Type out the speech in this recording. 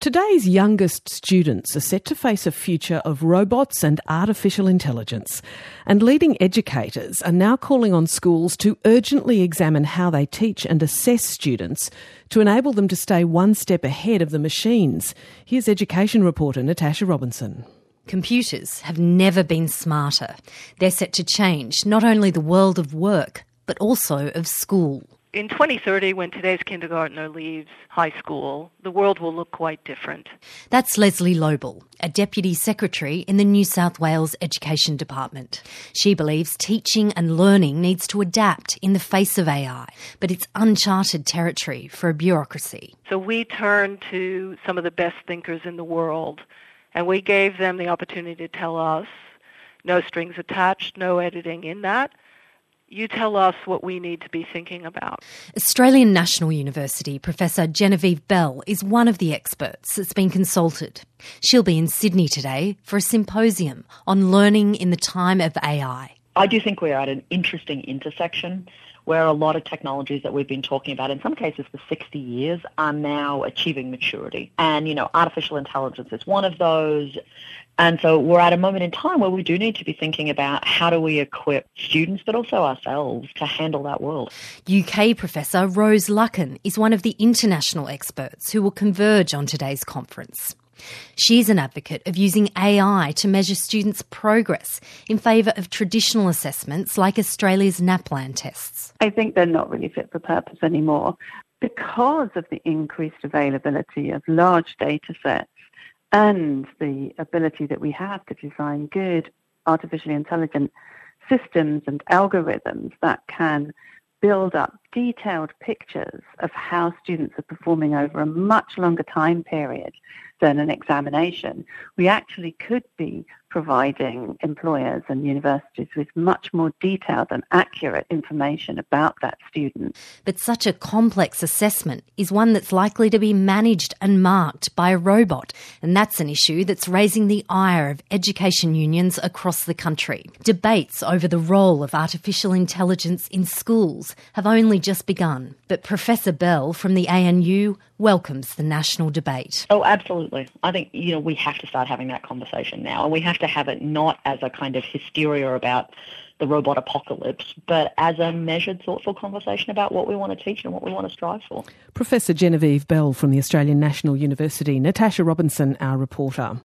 Today's youngest students are set to face a future of robots and artificial intelligence, and leading educators are now calling on schools to urgently examine how they teach and assess students to enable them to stay one step ahead of the machines. Here's education reporter Natasha Robinson. Computers have never been smarter. They're set to change not only the world of work, but also of school. In 2030, when today's kindergartner leaves high school, the world will look quite different. That's Leslie Lobel, a Deputy Secretary in the New South Wales Education Department. She believes teaching and learning needs to adapt in the face of AI, but it's uncharted territory for a bureaucracy. So we turned to some of the best thinkers in the world, and we gave them the opportunity to tell us, no strings attached, no editing in that. You tell us what we need to be thinking about. Australian National University Professor Genevieve Bell is one of the experts that's been consulted. She'll be in Sydney today for a symposium on learning in the time of AI. I do think we're at an interesting intersection where a lot of technologies that we've been talking about, in some cases for 60 years, are now achieving maturity. And, artificial intelligence is one of those. And so we're at a moment in time where we do need to be thinking about how do we equip students, but also ourselves, to handle that world. UK Professor Rose Luckin is one of the international experts who will converge on today's conference. She's an advocate of using AI to measure students' progress in favour of traditional assessments like Australia's NAPLAN tests. I think they're not really fit for purpose anymore because of the increased availability of large data sets and the ability that we have to design good artificially intelligent systems and algorithms that can build up detailed pictures of how students are performing over a much longer time period than an examination. We actually could be providing employers and universities with much more detailed and accurate information about that student. But such a complex assessment is one that's likely to be managed and marked by a robot, and that's an issue that's raising the ire of education unions across the country. Debates over the role of artificial intelligence in schools have only just begun, but Professor Bell from the ANU welcomes the national debate. Oh, absolutely. I think, we have to start having that conversation now, and we have to have it not as a kind of hysteria about the robot apocalypse, but as a measured, thoughtful conversation about what we want to teach and what we want to strive for. Professor Genevieve Bell from the Australian National University, Natasha Robinson, our reporter.